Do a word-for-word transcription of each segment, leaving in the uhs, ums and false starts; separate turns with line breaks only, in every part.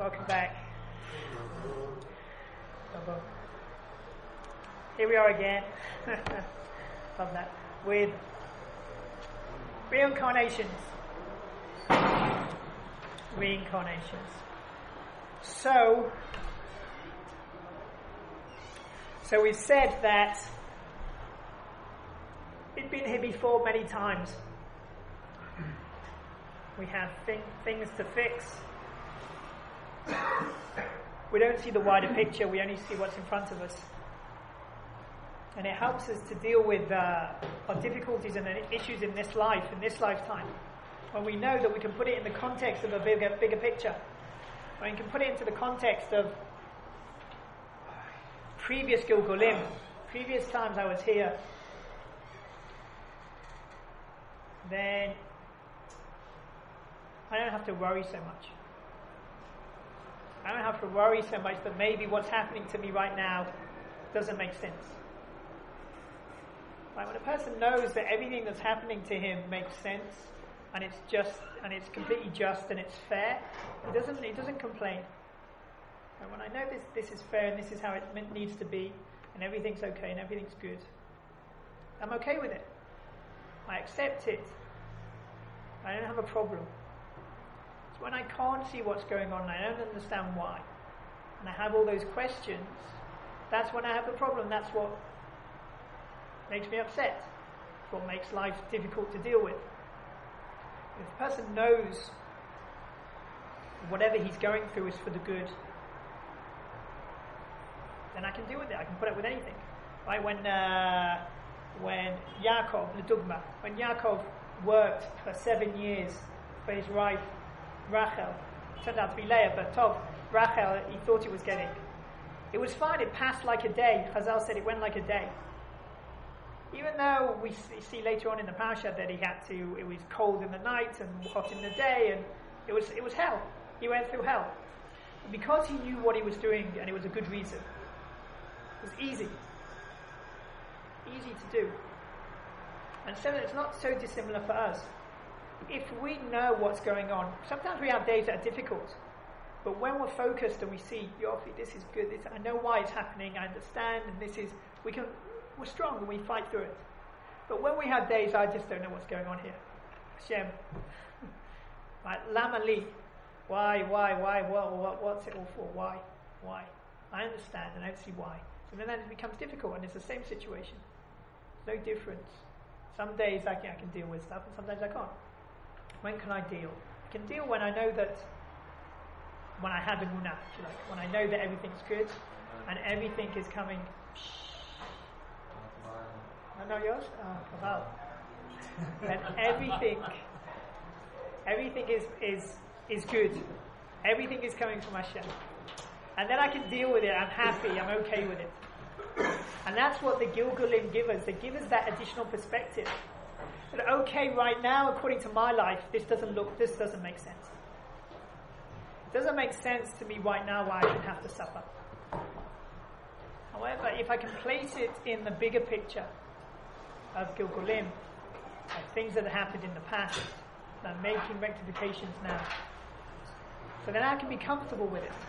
welcome back. Here we are again. Love that. With reincarnations. Reincarnations. So, so we've said that we've been here before many times. We have thing, things to fix. We don't see the wider picture, we only see what's in front of us. And it helps us to deal with uh, our difficulties and issues in this life, in this lifetime. When we know that we can put it in the context of a bigger, bigger picture. When we can put it into the context of previous Gilgulim, previous times I was here, then I don't have to worry so much. I don't have to worry so much that maybe what's happening to me right now doesn't make sense. Right? When a person knows that everything that's happening to him makes sense, and it's just, and it's completely just, and it's fair, he doesn't, he doesn't complain. And when I know this, this is fair, and this is how it needs to be, and everything's okay, and everything's good, I'm okay with it. I accept it. I don't have a problem. It's when I can't see what's going on and I don't understand why, and I have all those questions, that's when I have the problem. That's what makes me upset. It's what makes life difficult to deal with. If a person knows whatever he's going through is for the good, then I can deal with it. I can put up with anything. Right? When uh, when Yaakov, Ledugma, when Yaakov worked for seven years for his wife Rachel, it turned out to be Leah, but Tov, Rachel, he thought it was getting. It was fine. It passed like a day. Chazal said it went like a day. Even though we see later on in the parasha that he had to, it was cold in the night and hot in the day, and it was it was hell. He went through hell. But because he knew what he was doing, and it was a good reason, it was easy. Easy to do. And so it's not so dissimilar for us. If we know what's going on, sometimes we have days that are difficult, but when we're focused and we see, Yofi, this is good, this, I know why it's happening, I understand, and this is, we can, we're strong and we fight through it. But when we have days, I just don't know what's going on here. Hashem. Right, Lama li. Why, why, why, what, what, what's it all for? Why? Why? I understand and I don't see why. So then it becomes difficult, and it's the same situation. No difference. Some days I can, I can deal with stuff, and sometimes I can't. When can I deal? I can deal when I know that, when I have emunah, if you like, when I know that everything's good, and everything is coming. No, no, yours? Oh, Kaval. And everything, everything is, is, is good. Everything is coming from Hashem. And then I can deal with it, I'm happy, I'm okay with it. And that's what the Gilgulim give us. They give us that additional perspective. That okay, right now, according to my life, this doesn't look, this doesn't make sense. It doesn't make sense to me right now why I should have to suffer. However, if I can place it in the bigger picture of Gilgulim, of things that have happened in the past, that I'm making rectifications now, so then I can be comfortable with it.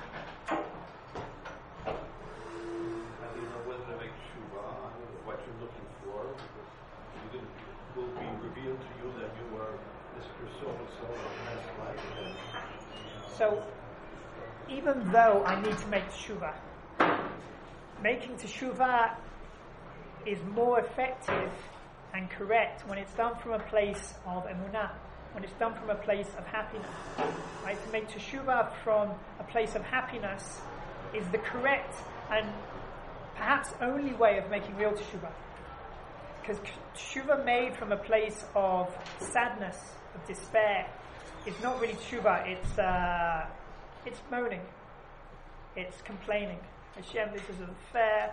Will be revealed to you that you were this person so past life.
So, even though I need to make teshuvah, making teshuvah is more effective and correct when it's done from a place of emunah, when it's done from a place of happiness. Right? To make teshuvah from a place of happiness is the correct and perhaps only way of making real teshuvah. Because teshuvah made from a place of sadness, of despair, is not really teshuvah. It's uh, it's moaning, it's complaining. Hashem, this isn't fair,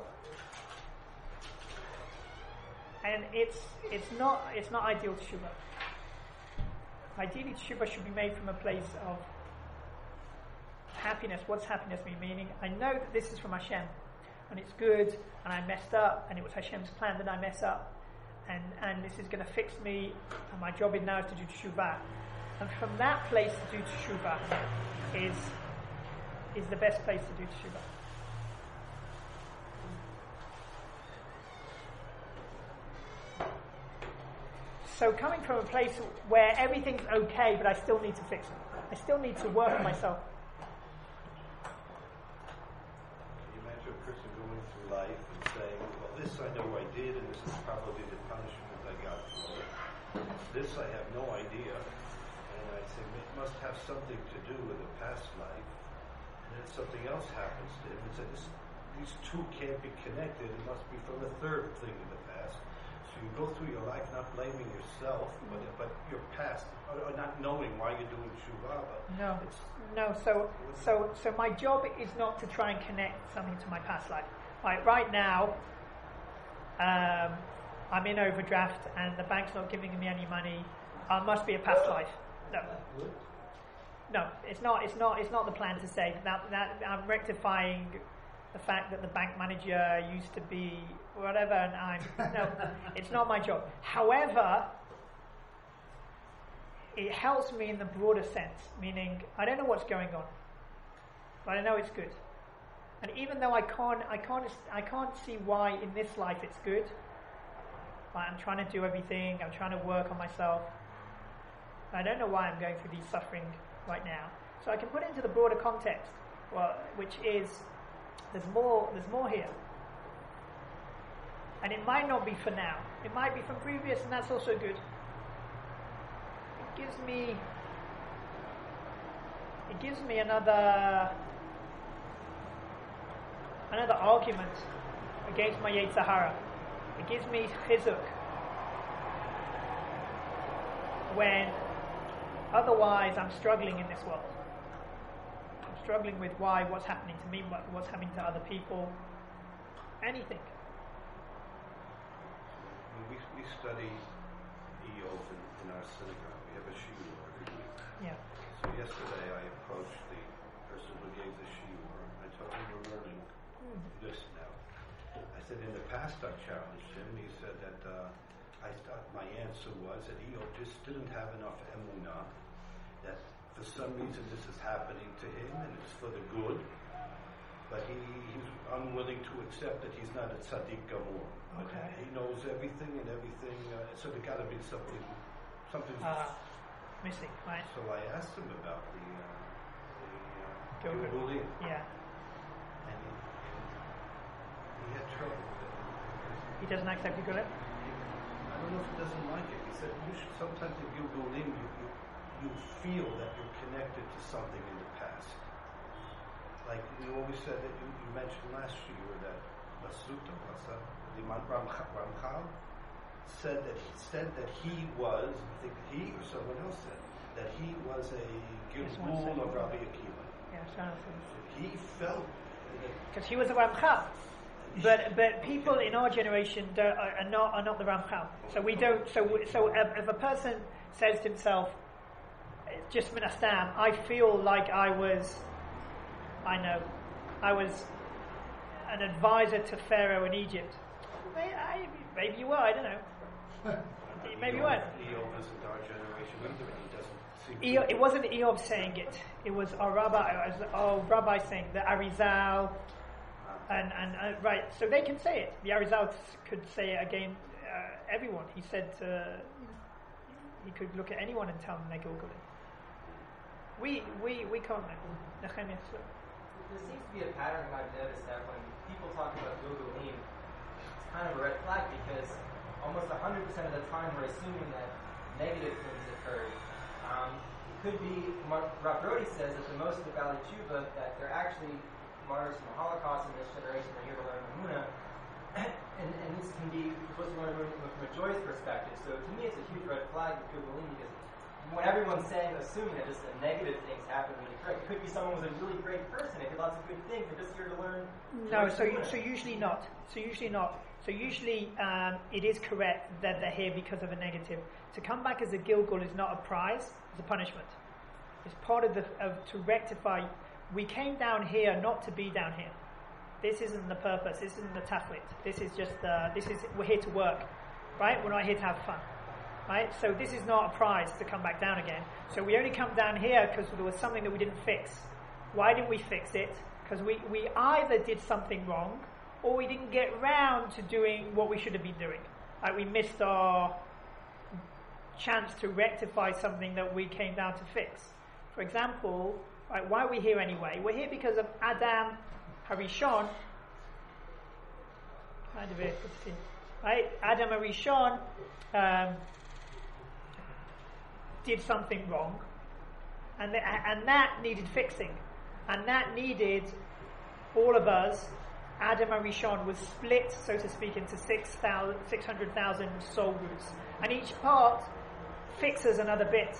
and it's it's not it's not ideal teshuvah. Ideally, teshuvah should be made from a place of happiness. What's happiness mean? Meaning, I know that this is from Hashem, and it's good, and I messed up, and it was Hashem's plan that I mess up, and, and this is going to fix me, and my job is now to do teshuvah. And from that place to do teshuvah is is the best place to do teshuvah. So coming from a place where everything's okay, but I still need to fix it. I still need to work on myself.
Can you imagine a person going through life and saying, well, this I know I did, and this is probably the punishment I got for it. This I have no idea. And I say, it must have something to do with a past life. And then something else happens to him. And say, this, these two can't be connected. It must be from a third thing in the past. So you go through your life not blaming yourself, but but your past, or, or not knowing why you're doing tshuva. But
No,
it's,
no. So, so, so my job is not to try and connect something to my past life. Like right now, um, I'm in overdraft and the bank's not giving me any money. I must be a past life. No, no. It's not. It's not. It's not the plan to say that. That I'm rectifying the fact that the bank manager used to be whatever, and I'm no. It's not my job. However, it helps me in the broader sense, meaning I don't know what's going on, but I know it's good. And even though I can't, I can't, I can't see why in this life it's good. Like I'm trying to do everything. I'm trying to work on myself. I don't know why I'm going through these suffering right now. So I can put it into the broader context, well, which is there's more. There's more here. And it might not be for now. It might be from previous, and that's also good. It gives me it gives me another another argument against my Yetzer Hara. It gives me chizuk when otherwise I'm struggling in this world. I'm struggling with why, what's happening to me, what, what's happening to other people, anything.
we, we study Eov in, in our synagogue. We have a shiur every week.
Yeah.
So yesterday I approached the person who gave the shiur. I told him we're learning
Mm.
this now. I said in the past I challenged him. He said that uh, I thought my answer was that Eov just didn't have enough emunah, that for some reason this is happening to him and it's for the good, but he, he's unwilling to accept that he's not a tzaddik gamur.
Okay.
He knows everything and everything, uh, so there got to be something, something
Uh, missing, right?
So I asked him about the uh, the uh,
Gilgul.
Gilgulim,
Yeah.
and he, he had trouble with it.
He doesn't accept the Gilgulim?
I don't know if he doesn't like it. He said you should, sometimes if you go in, you, you you feel that you're connected to something in the past. Like we always said that you, you mentioned last year that Basuta, the Ramchal, said that he said that he was, I think he or someone else said that he was a Gilgul
said
of
it.
Rabbi Akiva.
Yeah, Jonathan.
He felt that
Because he was a Ramchal. But but people in our generation don't, are are not are not the Ramchal. So we don't. So we- so if if a person says to himself, "Just minastam," I feel like I was, I know, I was an advisor to Pharaoh in Egypt. Maybe, I, maybe you were. I don't know. Maybe you weren't.
Eov isn't our generation either, and he doesn't seem to.
Eob, it wasn't Eob saying it. It was our rabbi. It was our rabbi saying the Arizal. And, and uh, right, so they can say it. The Arizal could say it again. Uh, everyone. He said uh, he could look at anyone and tell them they're Gilgulim. We we we can't. Nehemiah, so.
There seems to be a pattern I've noticed that when people talk about Gilgulim, it's kind of a red flag because almost one hundred percent of the time we're assuming that negative things occurred. Um, it could be, Rav Brody says that the most of the Valley Tshuva, that they're actually martyrs from the Holocaust in this generation are here to learn Emunah, and, and this can be supposed to learn Emunah from a joyous perspective. So to me, it's a huge red flag with Gilgulim because when everyone's saying, assuming that just the negative things happen when you correct, it could be someone was a really great person, they did lots of good things, they're just here to learn.
No, so
Emunah.
so usually not. So usually not. So usually um, it is correct that they're here because of a negative. To come back as a Gilgul is not a prize; it's a punishment. It's part of the of to rectify. We came down here not to be down here. This isn't the purpose. This isn't the tachlit. This is just uh, this is we're here to work, right? We're not here to have fun, right? So this is not a prize to come back down again. So we only come down here because there was something that we didn't fix. Why didn't we fix it? Because we, we either did something wrong, or we didn't get round to doing what we should have been doing. Like we missed our chance to rectify something that we came down to fix. For example, right, why are we here anyway? We're here because of Adam Harishon. Right? Adam Harishon um, did something wrong, and, th- and that needed fixing. And that needed all of us. Adam Harishon was split, so to speak, into six hundred thousand soul roots. And each part fixes another bit.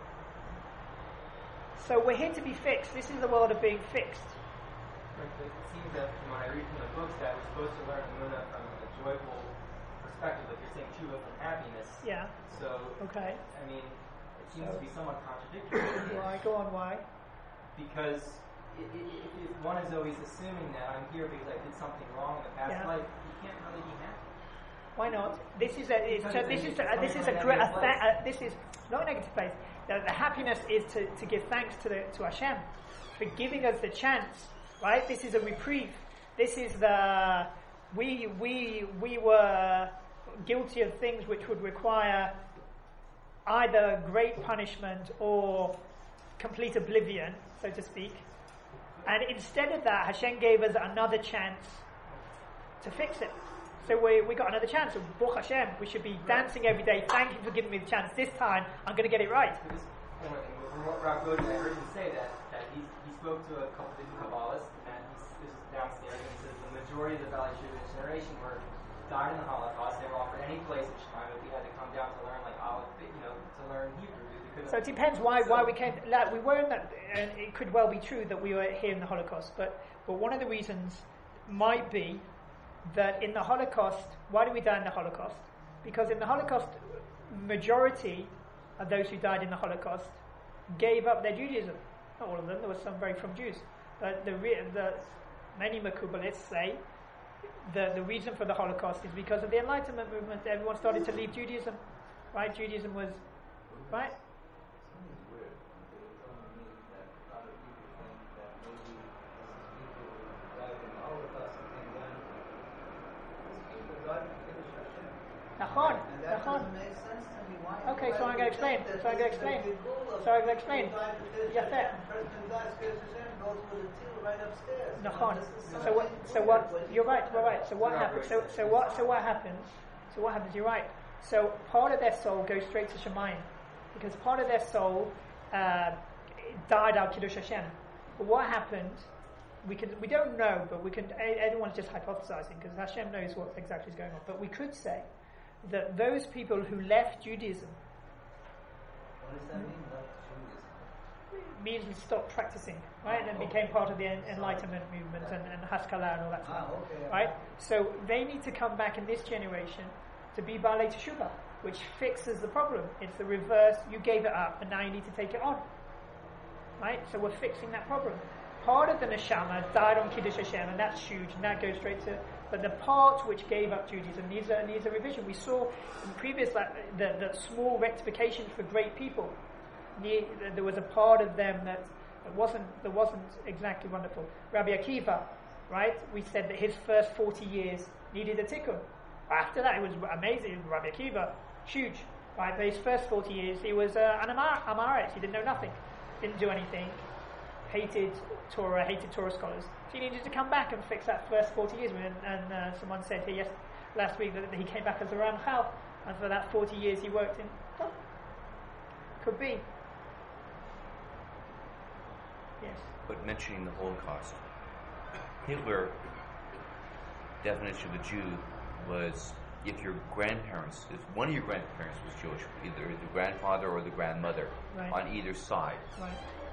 So we're here to be fixed. This is the world of being fixed.
It seems that when I read from the books that we're supposed to learn Emunah from a joyful perspective, like you're saying, tshuva from happiness.
Yeah.
So,
okay.
I mean, it seems so, to be somewhat contradictory.
Why? Go on, why?
Because it, it, it, if one is always assuming that I'm here because I did something wrong in the past
yeah. life,
you can't really be happy.
Why not? This is a it's, so this is a, this is a great this is not a negative place. The, the happiness is to, to give thanks to the to Hashem for giving us the chance. Right? This is a reprieve. This is the we we we were guilty of things which would require either great punishment or complete oblivion, so to speak. And instead of that, Hashem gave us another chance to fix it. So we we got another chance. So Baruch Hashem, we should be dancing every day. Thank you for giving me the chance. This time, I'm going to get it right.
From what Rav Godin, I heard him say that, that he, he spoke to a couple different Kabbalists, and he's, this is downstairs, and he says the majority of the Valley Jewish generation were died in the Holocaust. They were offered any place in Shemaim, but we had to come down to learn like Aleph, you know, to learn Hebrew.
So it depends why so why we came. Like, we weren't that, and it could well be true that we were here in the Holocaust. But but one of the reasons might be that in the Holocaust, why did we die in the Holocaust? Because in the Holocaust, majority of those who died in the Holocaust gave up their Judaism. Not all of them. There were some very from Jews. But the the many Makubalists say the the reason for the Holocaust is because of the Enlightenment movement. Everyone started to leave Judaism. Right? Judaism was right. Nachon, Nachon. Okay, so I'm going to explain. So I'm going to explain. So I'm going to explain. Yafet. Nachon. So what? So what? You're right. You're right. So what happens? So so what? So what happens? So what happens? You're right. So part of their soul goes straight to Shemayim, because part of their soul uh, died al Kiddush Hashem. But what happened? We can we don't know, but we can. Everyone's just hypothesizing because Hashem knows what exactly is going on. But we could say that those people who left Judaism,
what does that mean? Left Judaism
means stopped practicing, right, and then
oh,
became part of the en- Enlightenment movement and, and Haskalah and all that stuff,
ah, okay,
right? So they need to come back in this generation to be Baalei Teshuvah, which fixes the problem. It's the reverse. You gave it up, and now you need to take it on, right? So we're fixing that problem. Part of the neshama died on Kiddush Hashem, and that's huge, and that goes straight to. But the part which gave up Judaism needs a, needs a revision. We saw in previous like, the, the small rectifications for great people. There was a part of them that wasn't that wasn't exactly wonderful. Rabbi Akiva, right? We said that his first forty years needed a tikkun. After that, it was amazing. Rabbi Akiva, huge, right? But his first forty years, he was uh, an Amar, Amaretz. He didn't know nothing, didn't do anything. Hated Torah, hated Torah scholars. So he needed to come back and fix that first forty years. And, and uh, someone said here yes, last week that he came back as a Ramchal, and for that forty years he worked in. Oh, could be. Yes.
But mentioning the Holocaust, Hitler definition of a Jew was if your grandparents, if one of your grandparents was Jewish, either the grandfather or the grandmother,
right,
on either side.
Right.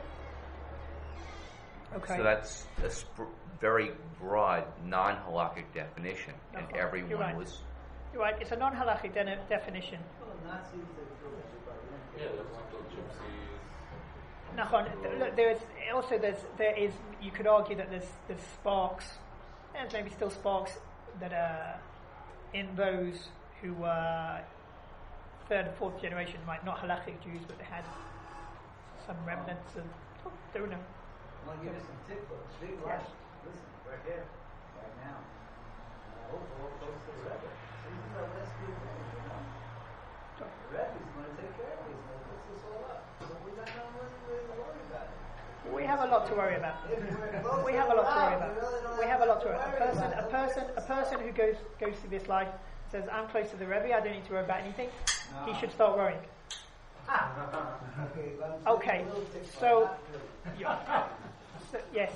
Okay.
So that's a sp- very broad, non-halakhic definition,
No,
and
you're
everyone
right.
was.
You're right. It's a non-halakhic de- definition.
Well, Nazis are
Yeah, there's like the gypsies.
Nachon. Look, there is also there's there is you could argue that there's there's sparks, and maybe still sparks that are in those who were third and fourth generation, like not halakhic Jews, but they had some remnants of. Oh, don't know.
I want to give you some tip for big
Yes.
life. Listen, right here, right now. And I hope we're all close to the Rebbe. So this is our last good thing, you know. The Rebbe's going to take care of this. He'll fix this all up. So we got no reason to worry about it.
We have a lot to worry about.
If we're close
We
to
have a lot to worry
Allah,
about.
we really don't
We
have
have a lot
much
to worry about. A person, a person, a person who goes goes through this life says, "I'm close to the Rebbe. I don't need to worry about anything." He
No.
should start worrying.
Okay, but I'm
Okay,
saying a little tip for
so-
not to-
Yeah. So, yes.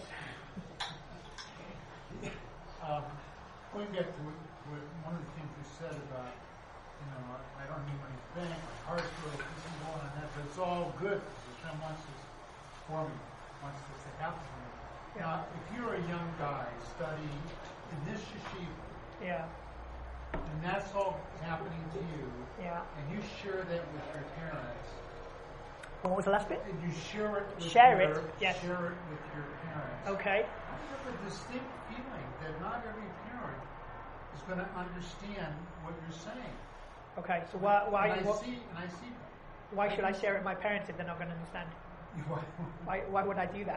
Um, going back to what, what one of the things you said about, you know, I, I don't need money to bank, my car's good, this is going on that, but it's all good. Hashem wants this for me, wants this to happen for me. Now, if you're a young guy studying in this yeshiva,
Yeah.
and that's all happening to you,
Yeah.
and you share that with your parents,
What was the last bit?
and you share it with
Share
your,
it, yes.
share it with your parents.
Okay.
I have a distinct feeling that not every parent is going to understand what you're saying.
Okay. So why why
and I
what,
see, and I see that.
why should I share it with my parents if they're not going to understand? Why why would I do that?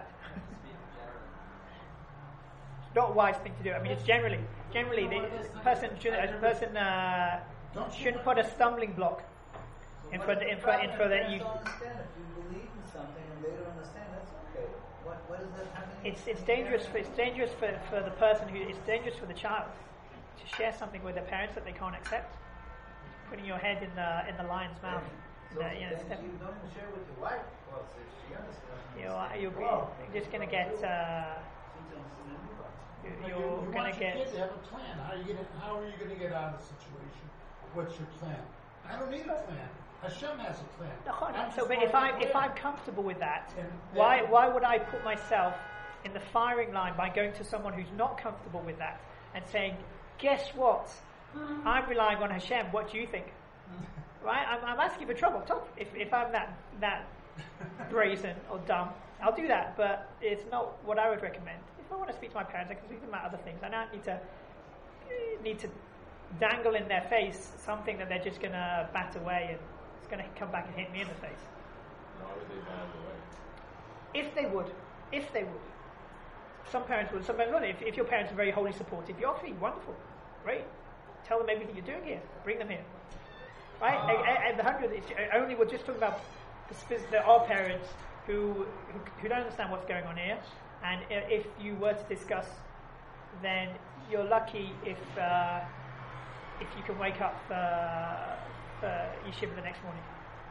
It's not a wise thing to do. I mean, it's generally generally the person should a person uh,
Don't you
shouldn't
want-
put a stumbling block in front in front in front that you.
Don't understand. If you believe in something and they don't understand, that's okay. What what does that have?
It's it's dangerous for it's dangerous for, for the person who it's dangerous for the child to share something with their parents that they can't accept. Putting your head in the in the lion's mouth.
So
Uh, you know,
then
step-
you don't even share with your wife. Well, so she understands.
you know, you'll be
Well,
you're just gonna get uh,
she doesn't understand anybody.
you-
You,
you're
you
gonna
want your
get.
kid to have a plan. How are you going to How are you going to get out of the situation? What's your plan? I don't need a plan. Hashem has a plan.
No, hold on.
I'm
So,
just
but if
going
I'm
to
if
live.
I'm comfortable with that,
And
why
then-
why would I put myself in the firing line by going to someone who's not comfortable with that and saying, "Guess what? I'm relying on Hashem. What do you think?" Right? I'm, I'm asking for trouble. Top. If if I'm that that brazen or dumb, I'll do that. But it's not what I would recommend. If I want to speak to my parents, I can speak to them about other things. I don't need to need to dangle in their face something that they're just going to bat away and it's going to come back and hit me in the face.
Why would they ban the way?
If they would, if they would. Some parents would, some parents wouldn't. If, if your parents are very wholly supportive, you're obviously wonderful, great. Tell them everything you're doing here. Bring them here. Right? And, and the hundred, it's, only we're just talking about the, spe- there are parents who, who who don't understand what's going on here. And i- if you were to discuss, then you're lucky if uh, if you can wake up uh, for yeshiva the next morning.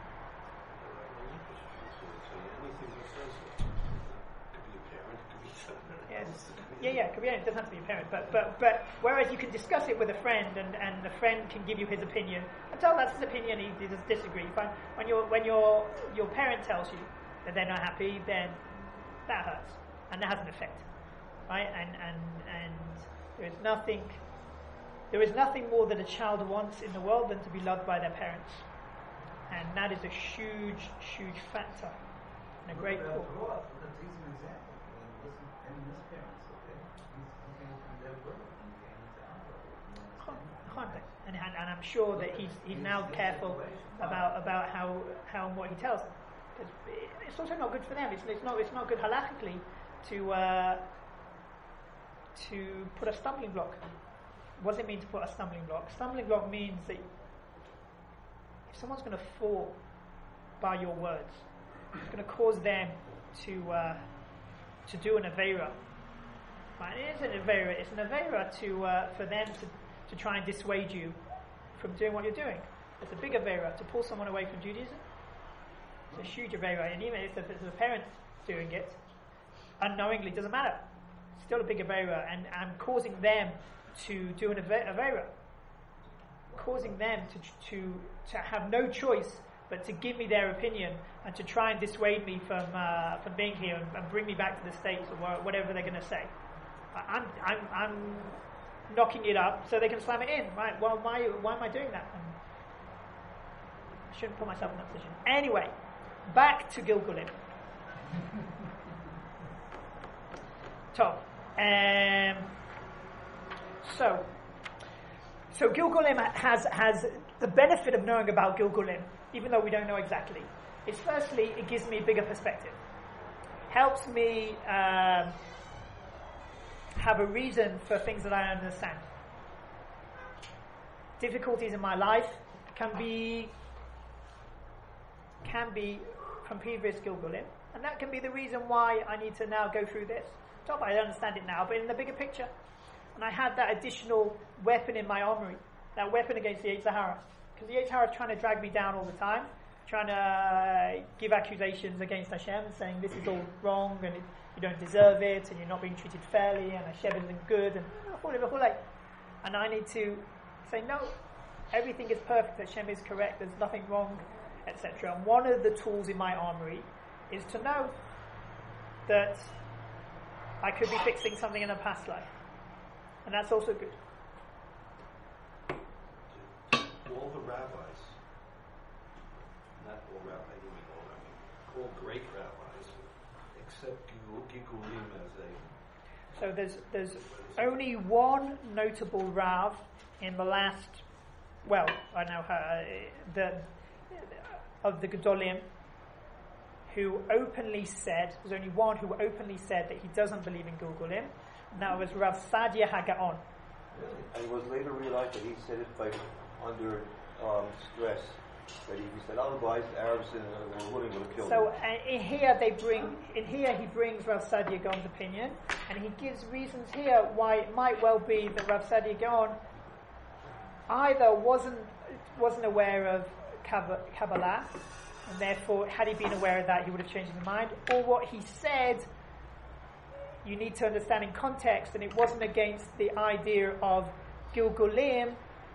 Anything he says, could be a parent, could be someone
Yes.
else.
Yeah, yeah, it could be, it doesn't have to be a parent, but but but whereas you can discuss it with a friend and, and the friend can give you his opinion, until that's his opinion, he, he does disagree. Fine. When your when your your parent tells you that they're not happy, then that hurts and that has an effect, right? And and and there is nothing there is nothing more that a child wants in the world than to be loved by their parents, and that is a huge huge factor and a great
Look
call.
at grow up. Look at these an example. I mean, listen, and his parents, okay? He's looking from their birth and came into our world. You understand?
And, and, and I'm sure that he's he's now careful about about how how and what he tells them. 'Cause it's also not good for them. It's, it's not it's not good halachically to uh, to put a stumbling block. What does it mean to put a stumbling block? Stumbling block means that if someone's going to fall by your words, it's going to cause them to uh, to do an avera. Right? It is an avera. It's an avera to uh, for them to, to try and dissuade you from doing what you're doing. It's a big avera to pull someone away from Judaism. It's a huge avera, and even if it's a parent doing it unknowingly, doesn't matter. It's still a big avera, and I'm causing them to do an ave- avera, causing them to to to have no choice but to give me their opinion and to try and dissuade me from uh, from being here and, and bring me back to the States or wha- whatever they're going to say. I- I'm I'm I'm knocking it up so they can slam it in. Right? Well, why why am I doing that? And I shouldn't put myself in that position. Anyway, back to Gilgulim. Top. Um, so, so Gilgulim has has the benefit of knowing about Gilgulim, even though we don't know exactly. Is firstly, it gives me a bigger perspective. helps me um, have a reason for things that I don't understand. Difficulties in my life can be can be from previous Gilgulim, and that can be the reason why I need to now go through this. Top, I don't understand it now, but in the bigger picture. And I had that additional weapon in my armory, that weapon against the Yetzer Hara. Because the Yetzer Hara is trying to drag me down all the time, trying to uh, give accusations against Hashem, saying this is all wrong, and it, you don't deserve it, and you're not being treated fairly, and Hashem isn't good, and and I need to say, no, everything is perfect, Hashem is correct, there's nothing wrong, et cetera. And one of the tools in my armory is to know that I could be fixing something in a past life. And that's also good.
All the rabbis, not all rabbis, I mean all, I mean all great rabbis, except Gilgulim as a...
So there's there's only one notable Rav in the last, well, I know uh, the of the Gedolim who openly said, there's only one who openly said that he doesn't believe in Gilgulim, and that was Rav Sadia HaGaon.
Really? And it was later realized that he said it by under um, stress. That if he said otherwise, the Arabs and the Houthi would have killed
so,
him.
So uh, in here they bring, in here he brings Rav Sadia Gaon's opinion, and he gives reasons here why it might well be that Rav Sadia Gaon either wasn't wasn't aware of Kabbalah, and therefore, had he been aware of that, he would have changed his mind. Or what he said, you need to understand in context, and it wasn't against the idea of Gilgulim,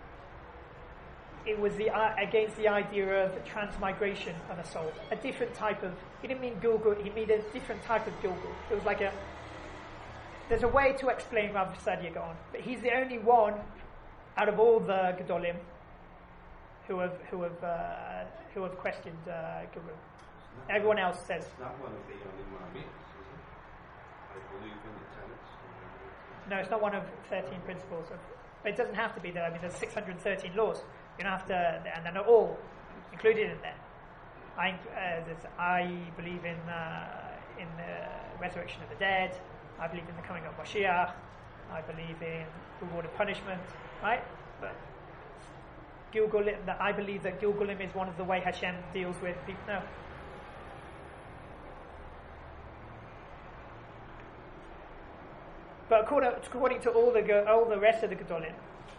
it was the, uh, against the idea of transmigration of a soul. A different type of, he didn't mean Gilgul, he meant a different type of Gilgul. It was like a, there's a way to explain Rav Sadia Gaon, but he's the only one out of all the Gedolim who have who have uh, who have questioned uh, Gilgul. Everyone else says.
It's not one of the only Mamis, is it? I believe in the tenets.
No, it's not one of thirteen principles. Of, but it doesn't have to be there. I mean, there's six hundred thirteen laws. You don't have to, and they're not all included in there. I uh, there's, I believe in uh, in the resurrection of the dead. I believe in the coming of Mashiach. I believe in reward and punishment. Right? But Gilgulim, that I believe that Gilgulim is one of the way Hashem deals with people. No. But according, according to all the all the rest of the Gedolim,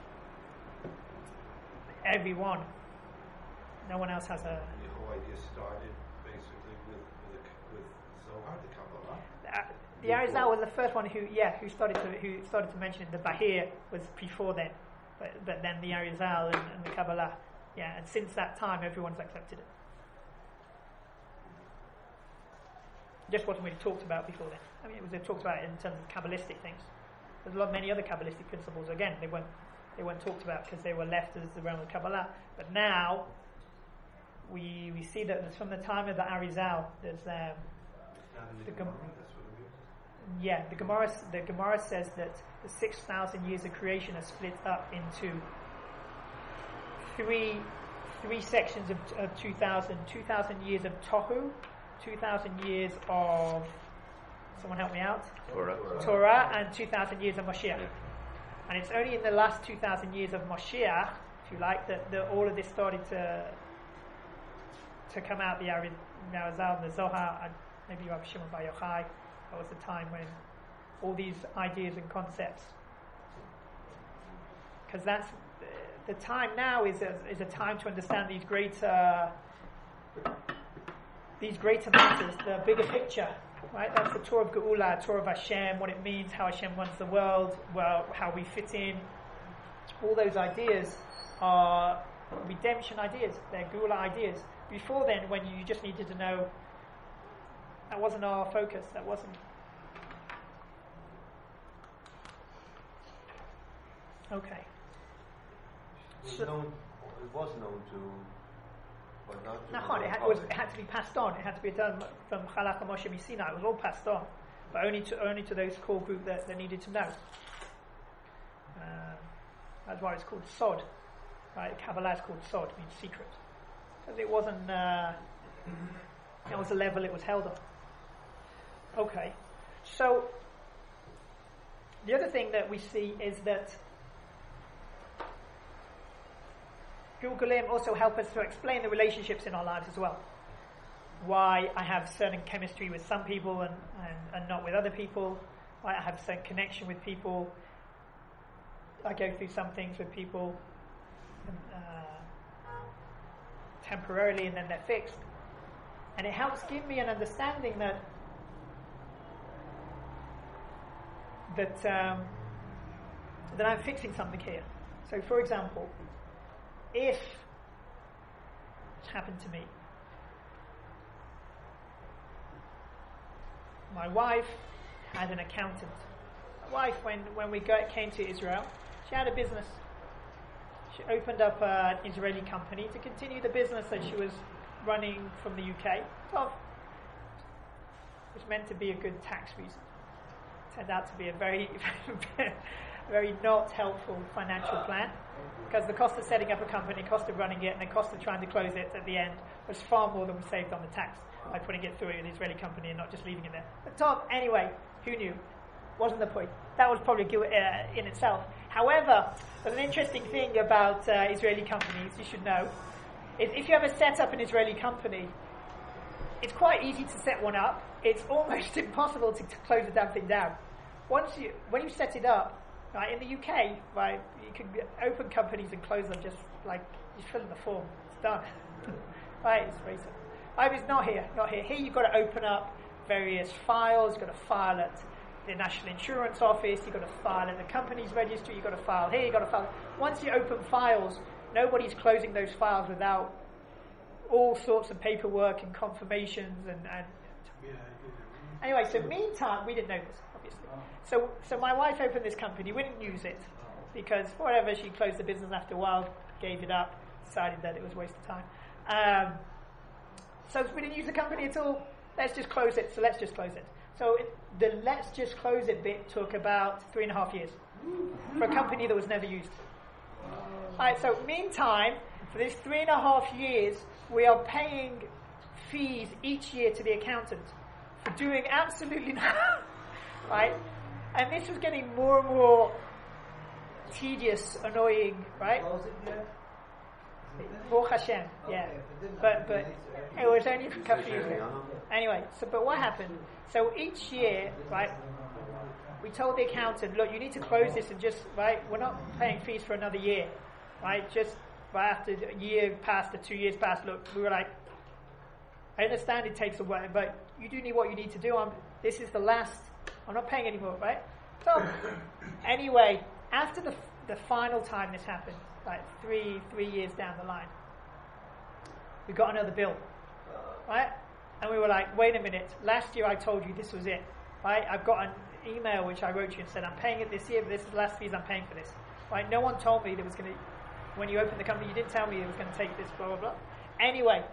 everyone, no one else has a.
The whole idea started basically with with, with Zohar, the Kabbalah.
Uh, the Arizal was the first one who, yeah, who started to who started to mention it. The Bahir was before then. But, but then the Arizal and, and the Kabbalah, yeah, and since that time everyone's accepted it. Just wasn't really talked about before then. I mean, it was they talked about it in terms of Kabbalistic things. There's a lot many other Kabbalistic principles. Again, they weren't they weren't talked about because they were left as the realm of Kabbalah. But now we we see that from the time of the Arizal, there's um,
the
the
Gemara,
Gem-
that's what it is.
yeah, the Gemara the Gemara says that the six thousand years of creation are split up into three three sections of, of two thousand. two thousand years of Tohu, two thousand years of, someone help me out?
Torah.
Torah, and two thousand years of Mashiach.
Yeah.
And it's only in the last two thousand years of Mashiach, if you like, that the, all of this started to to come out, the Arizal, the Zohar, and maybe Rabbi Shimon Bar Yochai. That was the time when all these ideas and concepts, because that's the time now is a, is a time to understand these greater these greater matters, the bigger picture, right? That's the Torah of Geula, Torah of Hashem, what it means, how Hashem runs the world, well, how we fit in. All those ideas are redemption ideas. They're Geula ideas. Before then, when you just needed to know, that wasn't our focus. That wasn't. Okay.
It was
So-
known, it was known to, but not to
Nachon,
the
it had,
public.
was, it had to be passed on. It had to be done from Chalach Moshe Misina. It was all passed on, but only to only to those core group that, that needed to know. Um, that's why it's called Sod, right? Kabbalah is called Sod, means secret, because it wasn't. Uh, it was the level it was held on. Okay. So, the other thing that we see is that Gilgulim also help us to explain the relationships in our lives as well. Why I have certain chemistry with some people and, and, and not with other people. Why I have certain connection with people. I go through some things with people uh, temporarily and then they're fixed. And it helps give me an understanding that that um, that I'm fixing something here. So, for example, if it's happened to me, my wife had an accountant. My wife, when, when we got, came to Israel, she had a business. She opened up uh, an Israeli company to continue the business that she was running from the U K. Well, it was meant to be a good tax reason. Turned out to be a very, very not helpful financial plan, because the cost of setting up a company, cost of running it, and the cost of trying to close it at the end was far more than was saved on the tax by putting it through an Israeli company and not just leaving it there. But Tom, anyway, who knew? Wasn't the point. That was probably guilt uh, in itself. However, there's an interesting thing about uh, Israeli companies you should know. Is if you ever set up an Israeli company, it's quite easy to set one up. It's almost impossible to, to close the damn thing down. Once you, when you set it up, right, in the U K, right, you can open companies and close them just like you fill in the form. It's done. Right, it's very simple. I was not here, not here. Here you've got to open up various files. You've got to file at the National Insurance Office. You've got to file at the company's registry. You've got to file here. You've got to file. Once you open files, nobody's closing those files without all sorts of paperwork and confirmations and, and anyway, so meantime, we didn't know this, obviously. So so my wife opened this company. We didn't use it because whatever, she closed the business after a while, gave it up, decided that it was a waste of time. Um, so we didn't use the company at all. Let's just close it. So let's just close it. So it, the let's just close it bit took about three and a half years for a company that was never used. Alright, so meantime, for this three and a half years, we are paying fees each year to the accountant for doing absolutely nothing, right? And this was getting more and more tedious, annoying, right?
Close it yet?
Baruch Hashem, yeah. But but it was only for a couple of years. Anyway, so but what happened? So each year, right, we told the accountant, look, you need to close this and just, right, we're not paying fees for another year, right? Just right after a year passed, or two years passed, look, we were like, I understand it takes a while, but you do need what you need to do. I'm, this is the last, I'm not paying anymore, right? So, anyway, after the the final time this happened, like three three years down the line, we got another bill, right? And we were like, wait a minute, last year I told you this was it, right? I've got an email which I wrote you and said, I'm paying it this year, but this is the last fees I'm paying for this, right? No one told me there was going to, when you opened the company, you didn't tell me it was going to take this, blah, blah, blah. Anyway,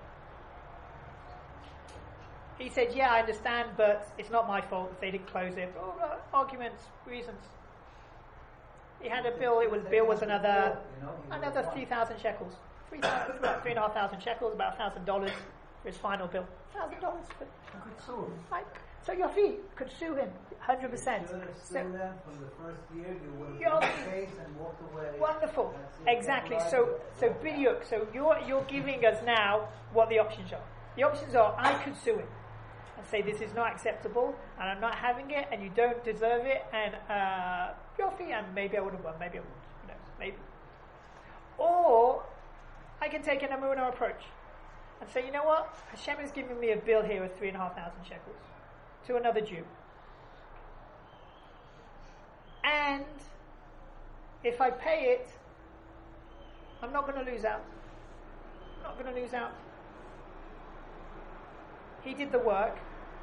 he said, yeah, I understand, but it's not my fault if they didn't close it. Blah, blah, arguments, reasons. He had a bill, it was bill was another another three thousand shekels. Three thousand about three and a half thousand shekels, about a thousand dollars for his final bill. Thousand dollars for
You could sue him.
right. So your fee could sue him hundred percent.
You should have
So
sued them from the first year. You would
You're-
have won the case and walked away.
wonderful.
That's it.
Exactly.
That's
So
right.
so Bidyuk, so you're you're giving us now what the options are. The options are I could sue him and say this is not acceptable and I'm not having it and you don't deserve it and uh, your fee and maybe I would have won, maybe I wouldn't. Who knows? Maybe. Or I can take an Amuna approach and say, you know what? Hashem is giving me a bill here of three and a half thousand shekels to another Jew. And if I pay it, I'm not going to lose out. I'm not going to lose out. He did the work.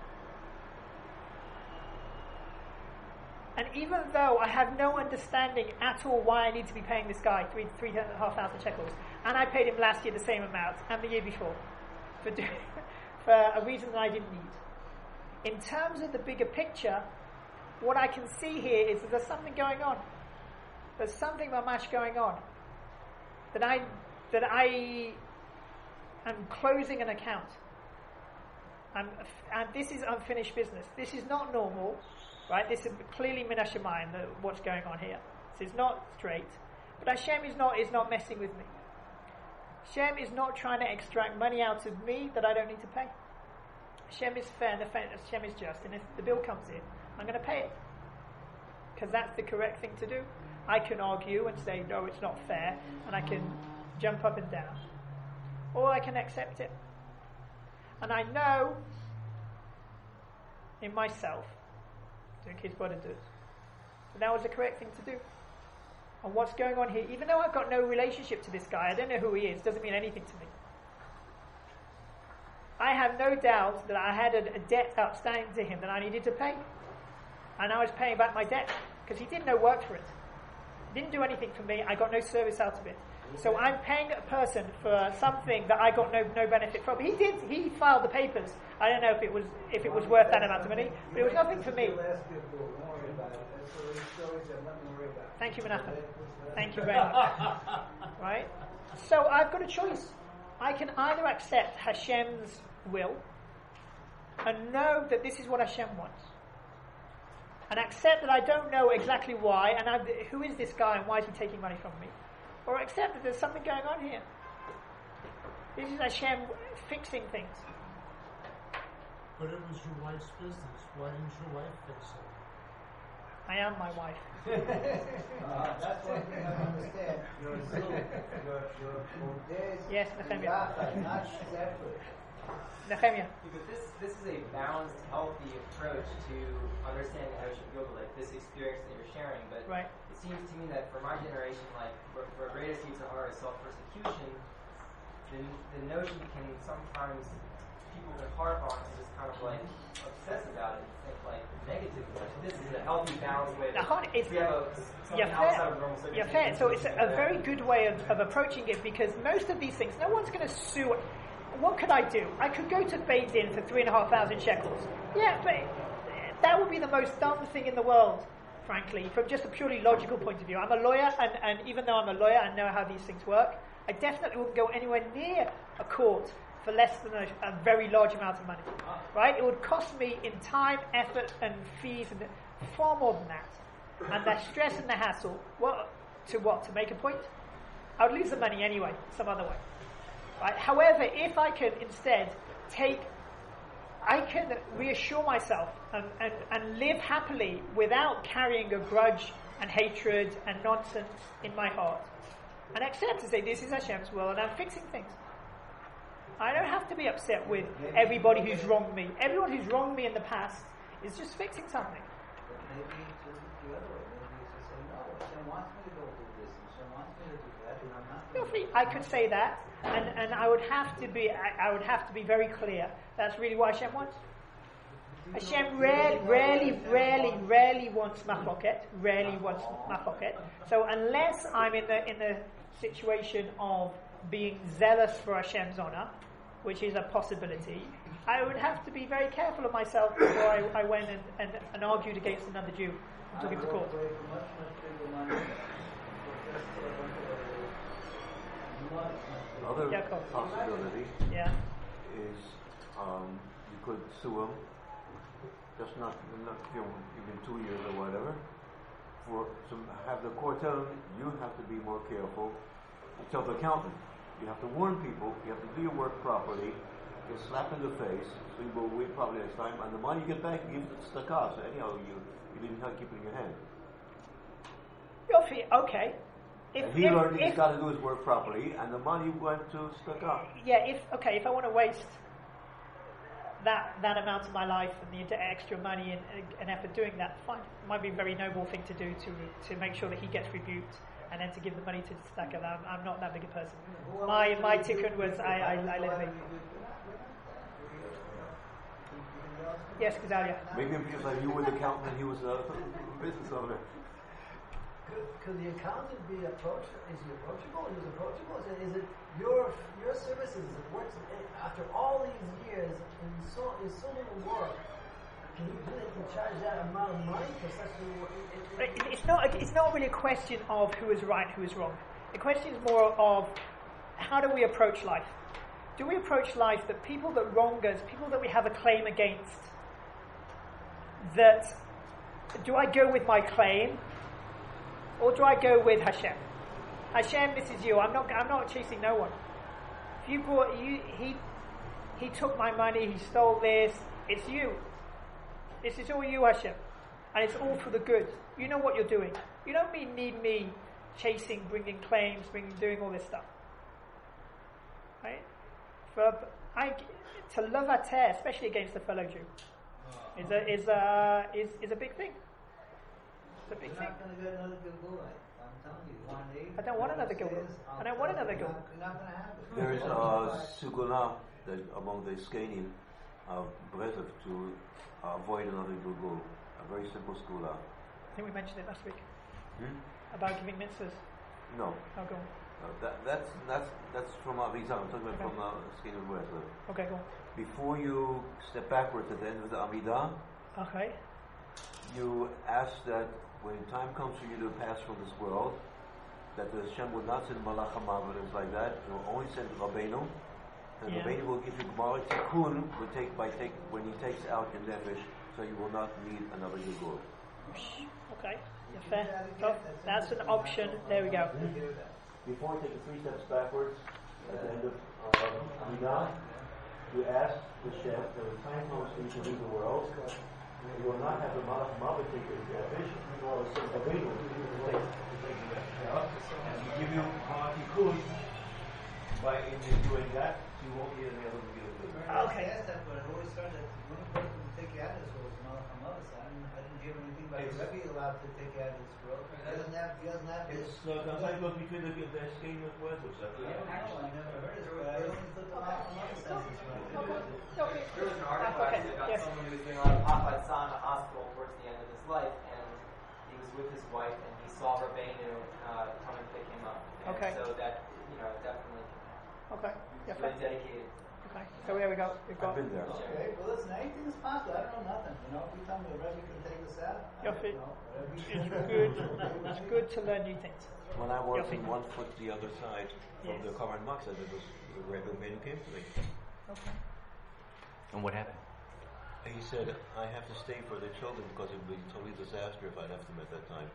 And even though I have no understanding at all why I need to be paying this guy three three and a half thousand shekels, and I paid him last year the same amount and the year before for doing, for a reason that I didn't need. In terms of the bigger picture, what I can see here is that there's something going on. There's something mamash going on. That I that I am closing an account. I'm, and this is unfinished business. This is not normal, right? This is clearly min hashamayim, the what's going on here. This is not straight. But Hashem is not is not messing with me. Hashem is not trying to extract money out of me that I don't need to pay. Hashem is fair, and Hashem is just, and if the bill comes in, I'm going to pay it. Because that's the correct thing to do. I can argue and say, no, it's not fair, and I can jump up and down. Or I can accept it. And I know in myself, that that was the correct thing to do. And what's going on here, even though I've got no relationship to this guy, I don't know who he is, doesn't mean anything to me. I have no doubt that I had a, a debt outstanding to him that I needed to pay. And I was paying back my debt, because he did no work for it. He didn't do anything for me, I got no service out of it. So I'm paying a person for something that I got no no benefit from. He did, he filed the papers. I don't know if it was if it was worth that amount of money, but it was nothing for me. Thank you, Menachem. Thank you very much. Right? So I've got a choice. I can either accept Hashem's will and know that this is what Hashem wants, and accept that I don't know exactly why, and I'm, who is this guy and why is he taking money from me? Or accept that there's something going on here. This is Hashem fixing things.
But it was your wife's business. Why didn't your wife fix it?
I am my wife.
uh, that's one thing I don't understand. Your Zoom, your your Modes,
yes, Nehemiah.
Not separate.
Nehemiah.
Because this this is a balanced, healthy approach to understanding how you should go, like this experience that you're sharing. But
right.
It seems to me that for my generation, like for, for greatest use of heart is self-persecution, the, the notion can sometimes people can harp on and just kind of like obsess about it and think like negatively. This is a healthy, balanced way.
Now, honey, it's,
we have a,
you're fair. You're fair. So it's a, a very good way of, of approaching it, because most of these things, no one's going to sue. What could I do? I could go to Beit Din for three and a half thousand shekels. Yeah, but that would be the most dumb thing in the world, frankly, from just a purely logical point of view. I'm a lawyer, and, and even though I'm a lawyer, I know how these things work. I definitely wouldn't go anywhere near a court for less than a, a very large amount of money. Right? It would cost me in time, effort, and fees, and far more than that. And the stress and the hassle, what, to what? To make a point? I would lose the money anyway, some other way. Right? However, if I can instead take, I can reassure myself and, and, and live happily without carrying a grudge and hatred and nonsense in my heart, and accept to say this is Hashem's will and I'm fixing things. I don't have to be upset with everybody who's wronged me. Everyone who's wronged me in the past is just fixing something.
But maybe just the other way. Maybe it's just say, no, Hashem wants me to go do this, and Hashem wants me to do that, and I'm not
Feel free. I could say that, and, and I would have to be I, I would have to be very clear. That's really what Hashem wants. Hashem rarely, rarely, rarely, rarely wants machloket. Rarely wants machloket. So unless I'm in the in the situation of being zealous for Hashem's honor, which is a possibility, I would have to be very careful of myself before I, I went and, and, and argued against another Jew and took him to court.
Other
Yeah, cool.
possibility
Yeah.
is um, you could sue him, just not, not you know, even two years or whatever, for some, have the court tell him you have to be more careful. Tell the accountant, you have to warn people, you have to do your work properly, get slapped in the face, so you will wait probably next time, and the money you get back, you give it to Stakah, so anyhow, you, you didn't have to keep it in your hand.
Okay. If,
and he
if,
learned he's
if,
got to do his work properly, and the money went to Stakah.
Yeah, if okay, if I want to waste that that amount of my life and the extra money and, and effort doing that, fine. It might be a very noble thing to do to to make sure that he gets rebuked, and then to give the money to Tzedakah. I'm, I'm not that big a person. My my tikkun was I I, I let him. Yes, Gedalia.
Maybe because like you were the accountant and he was a business owner.
Could, could the accountant be approached? Is he approachable? Is he approachable? Is it, is it your your services? Is it works after all these years in so in so little work? Can you do they can charge that amount of money for such little work? It, it,
It, it's not it's not really a question of who is right, who is wrong. The question is more of how do we approach life. do we approach life that people that wrong us, people that we have a claim against, that do I go with my claim or do I go with Hashem? Hashem, this is you. I'm not. I'm not chasing no one. If you brought you, he, he took my money. He stole this. It's you. This is all you, Hashem, and it's all for the good. You know what you're doing. You don't mean, need me chasing, bringing claims, bringing, doing all this stuff. Right? For I, to love ateh, especially against a fellow Jew, is a is a is is a big thing. It's a big
You're
thing.
not going to get another Gilgulite. I'm telling you, you want to eat.
I don't want another Gilgul. I don't want another Gilgul.
You're not going to have it.
There is a sugula that among the Skanim of Brezev to uh, avoid another Gilgul. A very simple sugula.
I think we mentioned it last week
Hmm?
about giving mitzvahs.
No.
Oh, go on.
Uh, that, that's that's that's from Arizal. I'm talking about from uh, Skanim Brezev.
Okay, go on.
Before you step backwards at the end of the Amidah,
Okay.
you ask that when time comes for you to pass from this world, that the Hashem will not send Malach HaMavet and like that. It will only send Rabbeinu, and
Yeah.
Rabbeinu will give you Gemara Tikkun will take by take when he takes out your nefesh, so you will not need another Gilgul.
Okay. Fair. So that's an option. There we go.
Before taking three steps backwards at the end of uh, Amidah, you ask the Shem that when time comes for you to leave the world, you will not have the Malach HaMavet take your nefesh, you will send Rabbeinu to take and we give you Gemara Tikkun. By in doing that, you won't need any other Gilgul.
Okay.
I asked that, but I always heard that the only person to take you out of this world is Malach HaMavet. So I didn't, I didn't hear anything about
It's-
the Rebbe allowed to take you out of this world. He doesn't have, he doesn't have this.
It's uh, contact between the the Skanim and Brezev.
I don't know, I never heard this, but I only thought the Malach HaMavet says this right.
Okay.
There was an article
Okay,
actually about
yes.
someone who was doing a lot of Pachad Sa in a hospital towards the end of his life, and he was with his wife, and he saw Rabbeinu uh, come and pick him up. And
Okay.
So that, you know, definitely can happen.
Okay. Yeah,
It's
fair.
really dedicated.
Okay. So there we go. We've got.
I've been there.
Okay, well listen, anything is possible. I don't know nothing. You know, if you tell me the Rebbe can take us out, I
Your
don't
feet.
know. Whatever you
It's
say.
good. It's good to learn new things.
When I was
Yeah.
in one foot the other side from
Yes.
the Karan Maxa, it was the Rebbe Rabbeinu came to me.
Okay.
And what happened?
And he said, I have to stay for the children because it would be a totally disaster if I left them at that time.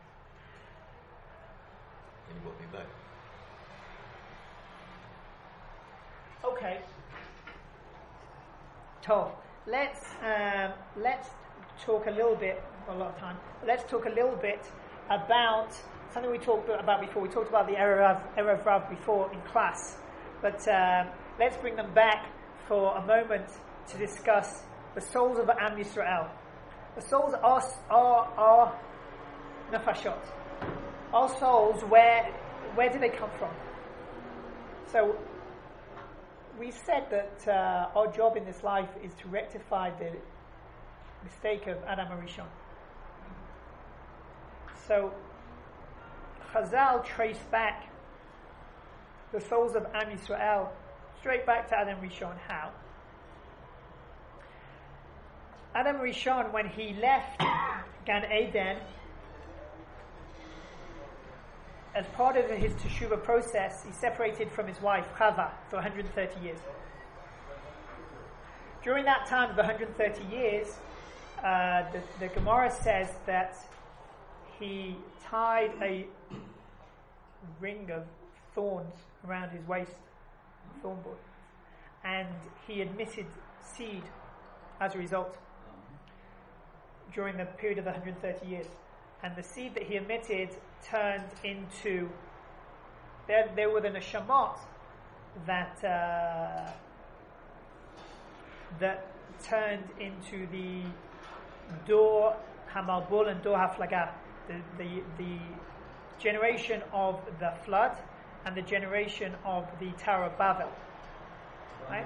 And he brought me back.
Okay. Tov. Let's um, let's talk a little bit. A lot of time. Let's talk a little bit about something we talked about before. We talked about the Erev Erev Rav before in class, but um, let's bring them back for a moment to discuss the souls of Am Yisrael. The souls are are are nefashot. Our souls. Where where do they come from? So. We said that uh, our job in this life is to rectify the mistake of Adam Arishon. So, Chazal traced back the souls of Am Yisrael straight back to Adam Rishon. How? Adam Rishon, when he left Gan Eden, as part of his teshuvah process, he separated from his wife, Chava, for one hundred thirty years. During that time of one hundred thirty years, uh, the, the Gemara says that he tied a ring of thorns around his waist, thorn board, and he emitted seed as a result during the period of one hundred thirty years. And the seed that he emitted turned into, there, there were the neshamot that uh, that turned into the Dor Hamarbul and Dor Haflaga, the, the the generation of the flood and the generation of the Tower of Babel. Right?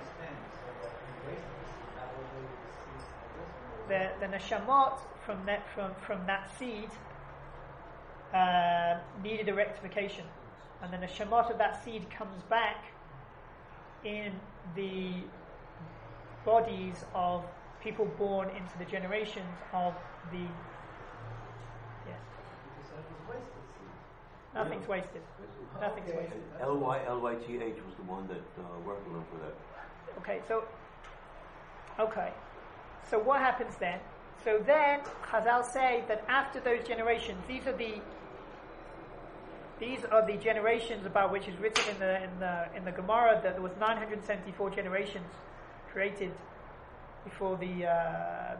The the neshamot from that from from that seed uh, needed a rectification, and the neshamot of that seed comes back in the bodies of people born into the generations of the yes. Nothing's wasted. Nothing's wasted.
L Y L Y T H was the one that uh, worked with him for that.
Okay, so okay, so what happens then? So then Chazal say that after those generations, these are the these are the generations about which is written in the in the in the Gemara that there was nine hundred seventy-four generations created before the uh, uh,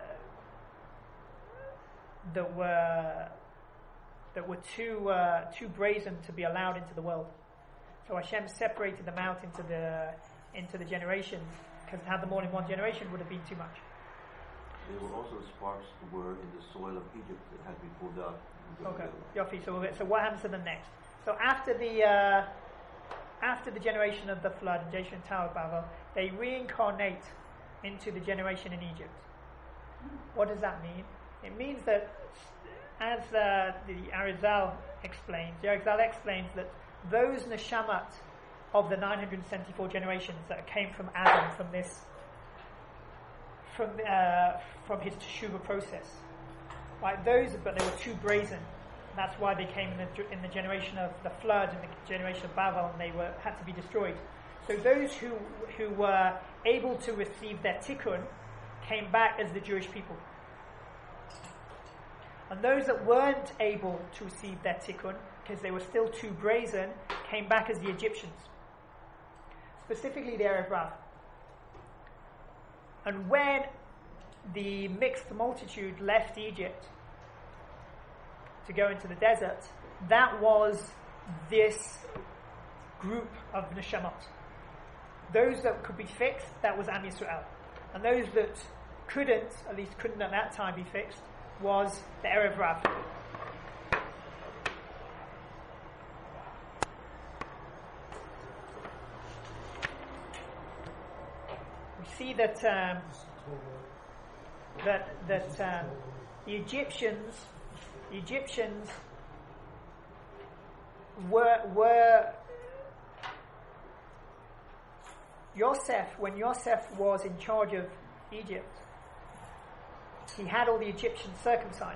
that were that were too uh, too brazen to be allowed into the world. So Hashem separated them out into the into the generations, because to have them all in one generation would have been too much.
There were also sparks that were in the soil of Egypt that had to be pulled out.
Okay, Yofi. So, so what happens to them next? So after the uh, after the generation of the flood, generation of Tower of Babel, they reincarnate into the generation in Egypt. What does that mean? It means that, as uh, the Arizal explains, the Arizal explains that those neshamat of the nine hundred seventy-four generations that came from Adam, from this, from uh, from his teshuva process, right? Those, but they were too brazen. That's why they came in the, in the generation of the flood and the generation of Babel, and they were had to be destroyed. So those who who were able to receive their tikkun came back as the Jewish people. And those that weren't able to receive their tikkun, because they were still too brazen, came back as the Egyptians. Specifically the Erev Rav. And when the mixed multitude left Egypt to go into the desert, that was this group of neshamot. Those that could be fixed, that was Am Yisrael. And those that couldn't, at least couldn't at that time be fixed, was the Erev Rav. We see that um, that that um, the Egyptians, the Egyptians were were Yosef, when Yosef was in charge of Egypt, he had all the Egyptians circumcised.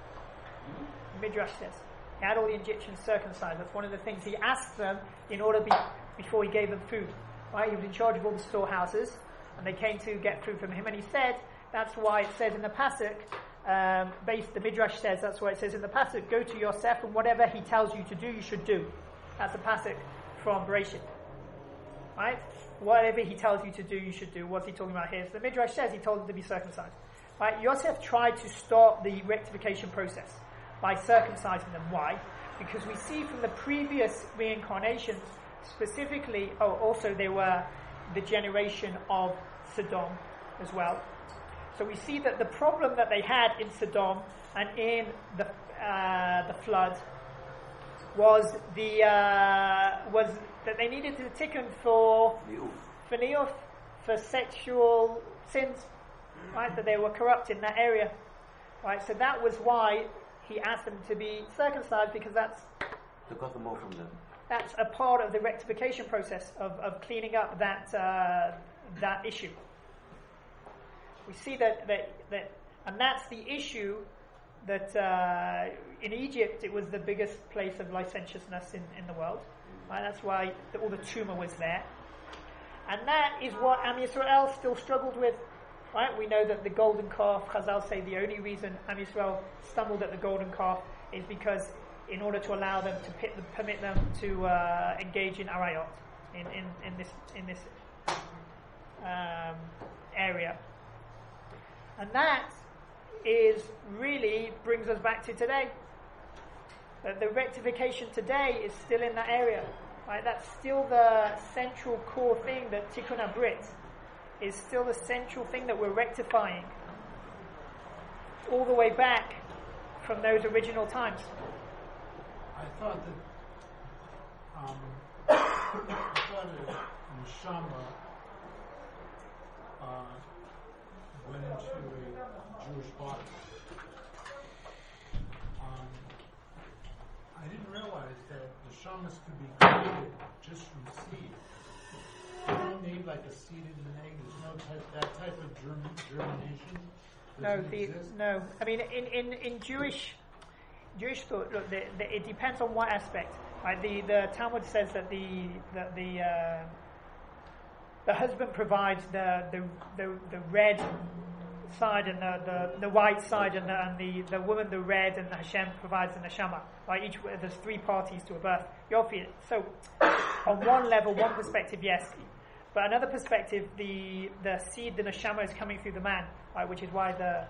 Midrash says he had all the Egyptians circumcised. That's one of the things he asked them in order be, before he gave them food. Right? He was in charge of all the storehouses, and they came to get food from him. And he said, that's why it says in the pasuk, um, based the Midrash says that's why it says in the pasuk, go to Yosef, and whatever he tells you to do, you should do. That's the pasuk from Bereshit. Right? Whatever he tells you to do, you should do. What's he talking about here? So the Midrash says he told them to be circumcised. Right? Yosef tried to start the rectification process by circumcising them. Why? Because we see from the previous reincarnations, specifically, oh, also they were the generation of Sodom as well. So we see that the problem that they had in Sodom and in the uh, the flood was the uh, was that they needed to tikkun for for niyuf, for sexual sins, right? That they were corrupt in that area, right? So that was why he asked them to be circumcised, because that's
to cut them off from them.
That's a part of the rectification process of, of cleaning up that uh, that issue. We see that, that that and that's the issue that uh, in Egypt it was the biggest place of licentiousness in, in the world. Right? That's why the, all the tumor was there, and that is what Am Yisrael still struggled with. Right? We know that the golden calf, Chazal say the only reason Am Yisrael stumbled at the golden calf is because in order to allow them to pit, permit them to uh, engage in arayot in, in, in this in this um, area, and that is really brings us back to today. That the rectification today is still in that area, right? That's still the central core thing. That Tikkun HaBrit is still the central thing that we're rectifying, all the way back from those original times.
I thought that um, I thought that Neshama uh, went into a Jewish body. Um, I didn't realize that Neshamas could be created just from seed. You don't need like a seed in an egg. There's no type that type of germ, germination.
No, the, no. I mean, in, in, in Jewish Jewish thought, look, the, the, it depends on what aspect. Right? The the Talmud says that the that the uh, the husband provides the the the, the red side and the, the, the white side, and, the, and the, the woman the red, and Hashem provides the neshama. Right? Each there's three parties to a birth. Yofi. So on one level, one perspective, yes, but another perspective, the the seed, the neshama, is coming through the man, right? Which is why the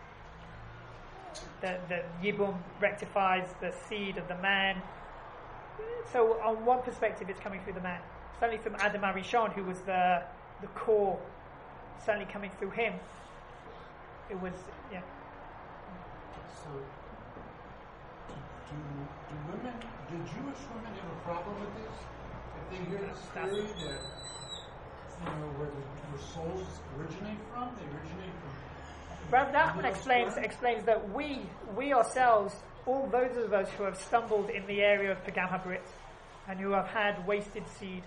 the the yibum rectifies the seed of the man. So on one perspective, it's coming through the man. Certainly from Adam Arishon, who was the the core, certainly coming through him. It was, yeah.
So, do, do women, do Jewish women have a problem with this? If they hear this theory that, you know, where the where souls originate from, they originate from.
Rav Nachman explains explains that we we ourselves, all those of us who have stumbled in the area of Pagam HaBrit and who have had wasted seed,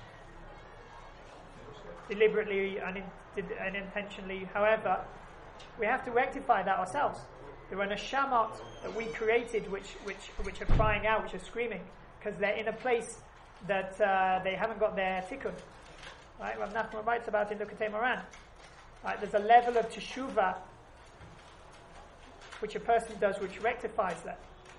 deliberately and unintentionally, however, we have to rectify that ourselves. There are neshamot that we created which which which are crying out, which are screaming, because they're in a place that uh, they haven't got their tikkun. Right? Rav Nachman writes about in Likutei Moran. Right? There's a level of teshuvah which a person does which rectifies that.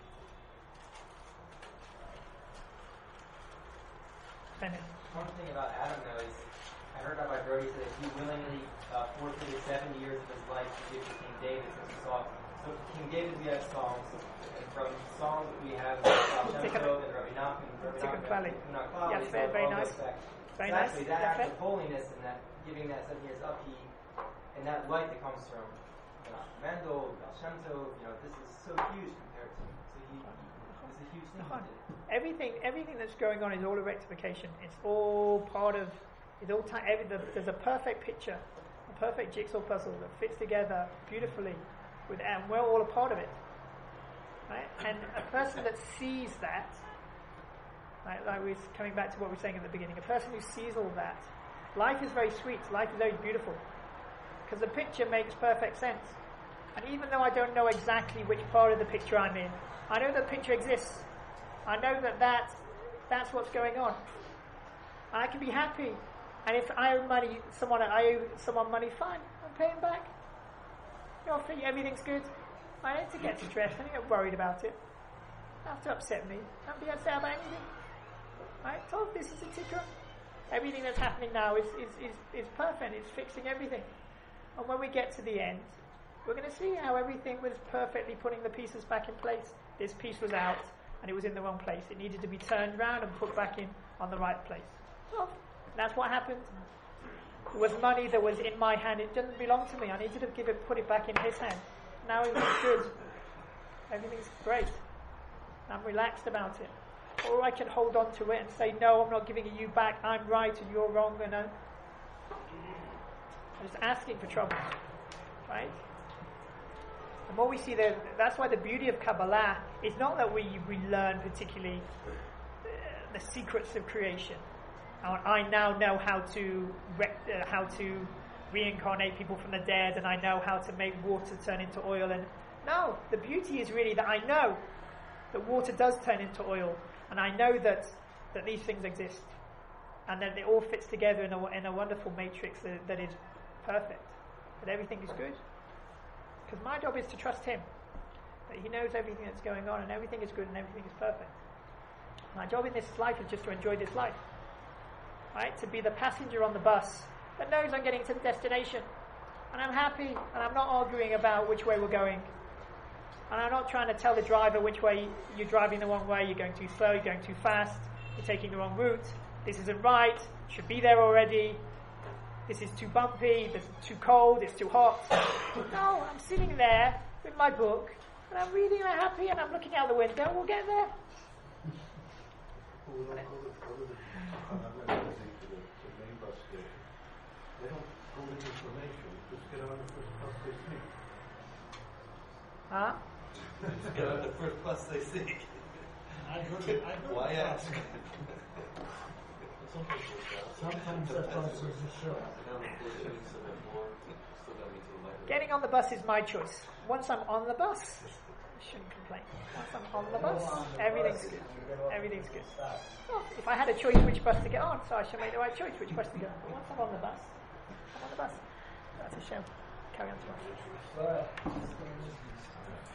Amen.
One thing about Adam, though, is I heard Rabbi Brody say that he willingly uh, forfeited seventy years of his life to give to King David since he saw. So King David, we have Psalms, and from Psalms we have Baal Shem Tov and Rabbi Nachman, Rabbi Nachman, Nachman,
yes, very, very nice. Very
so
nice.
Actually, that
Yeah,
act of holiness and that giving that seven years up, he and that light that comes from you know, Mendel, Baal Shem Tov, you know, this is so huge compared to. So he, he it's a huge thing. He did.
Everything, everything that's going on is all a rectification. It's all part of. It's all time. Every, the, there's a perfect picture, a perfect jigsaw puzzle that fits together beautifully, with, and we're all a part of it. Right? And a person that sees that, right, like we're coming back to what we were saying at the beginning, a person who sees all that, life is very sweet. Life is very beautiful, because the picture makes perfect sense. And even though I don't know exactly which part of the picture I'm in, I know the picture exists. I know that, that that's what's going on. And I can be happy. And if I owe money, someone I owe someone money, fine, I'm paying back. You know, everything's good. I don't have to get stressed. I don't get worried about it. Don't have to upset me. Don't be upset about anything. Right? So this is a tikkun. Everything that's happening now is, is, is, is perfect. It's fixing everything. And when we get to the end, we're going to see how everything was perfectly putting the pieces back in place. This piece was out, and it was in the wrong place. It needed to be turned around and put back in on the right place. Well, that's what happened. It was money that was in my hand. It didn't belong to me. I needed to give it, put it back in his hand. Now everything's good. Everything's great. I'm relaxed about it. Or I can hold on to it and say, no, I'm not giving it you back. I'm right and you're wrong. And I'm just asking for trouble. Right? The more we see that, that's why the beauty of Kabbalah is not that we, we learn particularly uh, the secrets of creation. I now know how to rec- uh, how to reincarnate people from the dead, and I know how to make water turn into oil. And no, the beauty is really that I know that water does turn into oil, and I know that, that these things exist, and that it all fits together in a, in a wonderful matrix that, that is perfect, that everything is good. Because my job is to trust Him, that He knows everything that's going on, and everything is good, and everything is perfect. My job in this life is just to enjoy this life. Right? To be the passenger on the bus that knows I'm getting to the destination, and I'm happy, and I'm not arguing about which way we're going, and I'm not trying to tell the driver which way you're driving the wrong way, you're going too slow, you're going too fast, you're taking the wrong route, this isn't right, should be there already, this is too bumpy, this is too cold, it's too hot. No, I'm sitting there with my book, and I'm reading, and I'm happy, and I'm looking out the window, we'll get there.
Well, we don't go to, go to the, I'm not going to the, the main bus station. They don't go with information. Just get on the first bus they see.
Huh?
Just get on the first bus they see.
I go to, I go
Why
to
ask?
Sometimes that bus is a show.
Getting on the bus is my choice. Once I'm on the bus, I shouldn't complain. Once I'm on the bus, everything's good. Everything's good. Well, if I had a choice which bus to get on, so I should make the right choice which bus to get on. But once I'm on the bus, I'm on the bus. That's a shame. Carry on tomorrow.